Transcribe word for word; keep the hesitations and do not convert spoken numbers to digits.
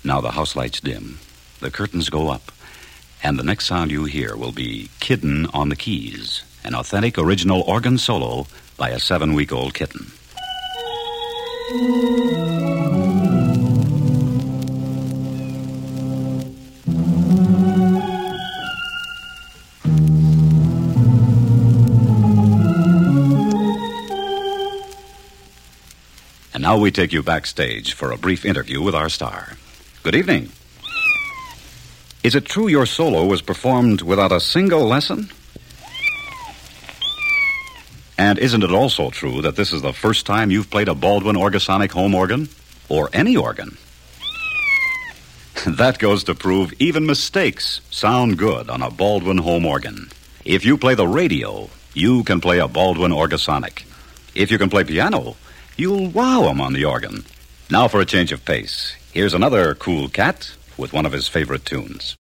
Now the house lights dim, the curtains go up, and the next sound you hear will be Kidden on the Keys, an authentic original organ solo by a seven-week-old kitten. And now we take you backstage for a brief interview with our star. Good evening. Is it true your solo was performed without a single lesson? And isn't it also true that this is the first time you've played a Baldwin Orgasonic home organ? Or any organ? That goes to prove even mistakes sound good on a Baldwin home organ. If you play the radio, you can play a Baldwin Orgasonic. If you can play piano, you'll wow 'em on the organ. Now for a change of pace. Here's another cool cat with one of his favorite tunes.